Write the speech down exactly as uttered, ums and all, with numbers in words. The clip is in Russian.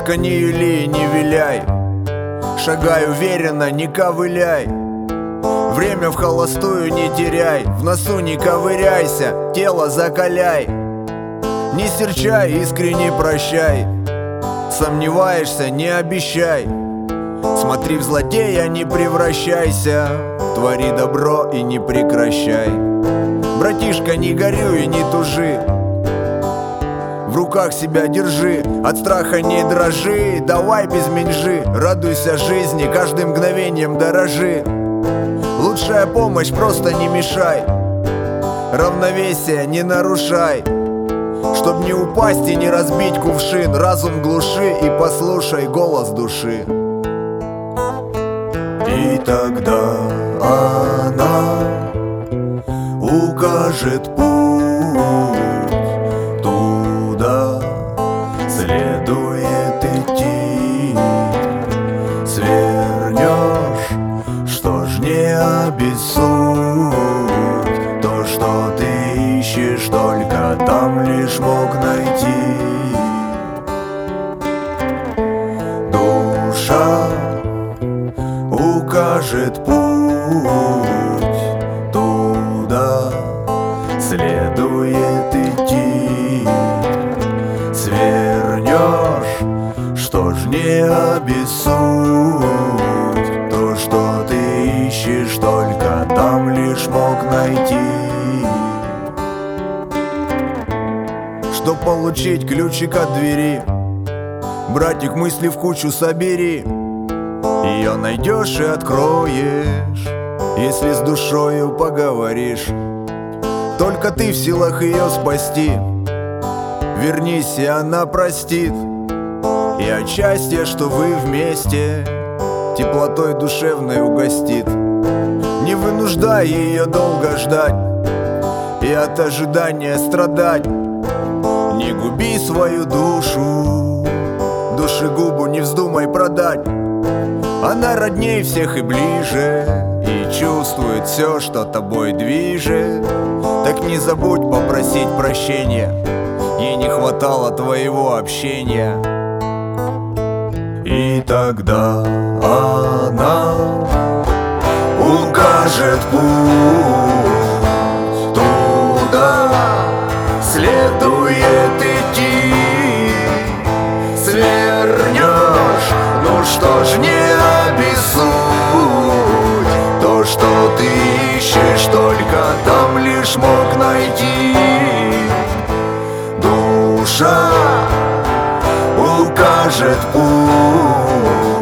Только не юли и не виляй, шагай уверенно, не ковыляй. Время в холостую не теряй, в носу не ковыряйся, тело закаляй. Не серчай, искренне прощай, сомневаешься, не обещай. Смотри в злодея, не превращайся, твори добро и не прекращай. Братишка, не горюй и не тужи, в руках себя держи, от страха не дрожи. Давай без меньжи, радуйся жизни, каждым мгновением дорожи. Лучшая помощь, просто не мешай, равновесие не нарушай. Чтоб не упасть и не разбить кувшин, разум глуши и послушай голос души. И тогда она укажет путь, туда следует идти. Свернешь, что ж не обессудь, то, что ты ищешь, только там лишь мог найти. Душа укажет путь, туда следует идти. Свернешь, что ж не обессудь, то, что ты ищешь, только там лишь мог найти. Чтоб получить ключик от двери, братик, мысли в кучу собери. Ее найдешь и откроешь, если с душою поговоришь. Только ты в силах ее спасти, вернись, и она простит. И от счастья, что вы вместе, теплотой душевной угостит. Не вынуждай ее долго ждать и от ожидания страдать. Не губи свою душу, душегубу не вздумай продать. Она родней всех и ближе, и чувствует все, что тобой движет. Так не забудь попросить прощения, ей не хватало твоего общения. И тогда она укажет путь, туда следует идти. Свернешь, ну что ж не обессудь, то, что ты ищешь, только там лишь мог найти. Душа укажет путь,